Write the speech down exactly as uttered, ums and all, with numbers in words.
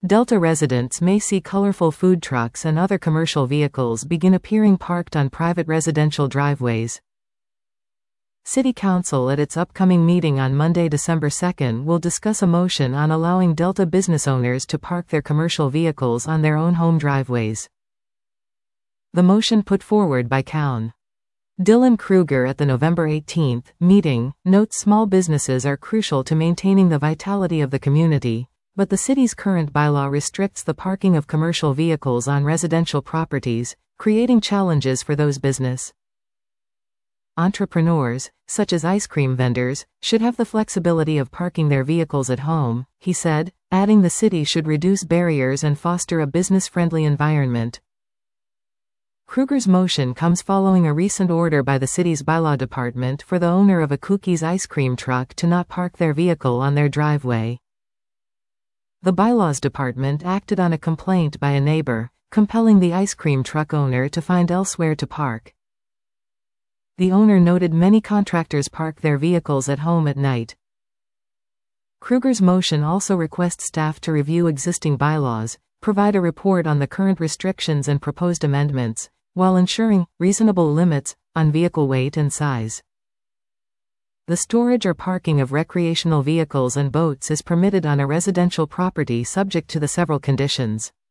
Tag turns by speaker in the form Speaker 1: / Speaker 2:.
Speaker 1: Delta residents may see colorful food trucks and other commercial vehicles begin appearing parked on private residential driveways. City Council at its upcoming meeting on Monday, December second, will discuss a motion on allowing Delta business owners to park their commercial vehicles on their own home driveways. The motion put forward by Coun. Dylan Kruger at the November eighteenth meeting notes small businesses are crucial to maintaining the vitality of the community, but the city's current bylaw restricts the parking of commercial vehicles on residential properties, creating challenges for those business. Entrepreneurs, such as ice cream vendors, should have the flexibility of parking their vehicles at home, he said, adding the city should reduce barriers and foster a business-friendly environment. Kruger's motion comes following a recent order by the city's bylaw department for the owner of a Cookies ice cream truck to not park their vehicle on their driveway. The bylaws department acted on a complaint by a neighbor, compelling the ice cream truck owner to find elsewhere to park. The owner noted many contractors park their vehicles at home at night. Kruger's motion also requests staff to review existing bylaws, provide a report on the current restrictions and proposed amendments, while ensuring reasonable limits on vehicle weight and size. The storage or parking of recreational vehicles and boats is permitted on a residential property subject to the several conditions.